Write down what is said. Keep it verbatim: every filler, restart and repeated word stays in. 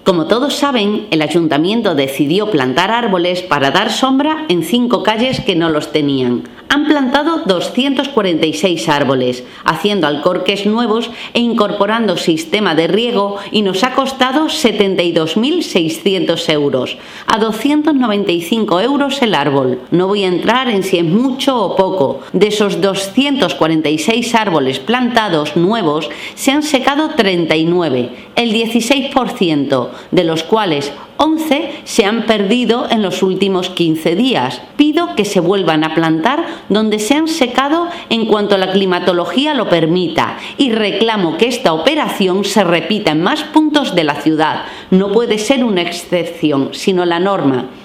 Como todos saben, el ayuntamiento decidió plantar árboles para dar sombra en cinco calles que no los tenían. Han plantado doscientos cuarenta y seis árboles, haciendo alcorques nuevos e incorporando sistema de riego, y nos ha costado setenta y dos mil seiscientos euros, a doscientos noventa y cinco euros el árbol. No voy a entrar en si es mucho o poco. De esos doscientos cuarenta y seis árboles plantados nuevos, se han secado treinta y nueve, el dieciséis por ciento, de los cuales once se han perdido en los últimos quince días. Pido que se vuelvan a plantar donde se han secado en cuanto la climatología lo permita, y reclamo que esta operación se repita en más puntos de la ciudad. No puede ser una excepción, sino la norma.